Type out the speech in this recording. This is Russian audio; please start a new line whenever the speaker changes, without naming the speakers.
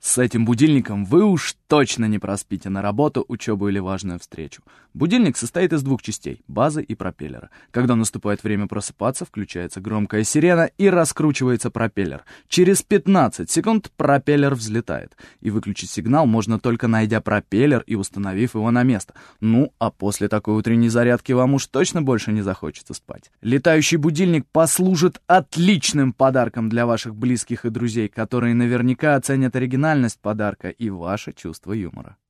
С этим будильником вы уж точно не проспите на работу, учебу или важную встречу. Будильник состоит из двух частей — базы и пропеллера. Когда наступает время просыпаться, включается громкая сирена и раскручивается пропеллер. Через 15 секунд пропеллер взлетает. И выключить сигнал можно только найдя пропеллер и установив его на место. Ну, а после такой утренней зарядки вам уж точно больше не захочется спать. Летающий будильник послужит отличным подарком для ваших близких и друзей, которые наверняка оценят оригинальность подарка и ваше чувство юмора.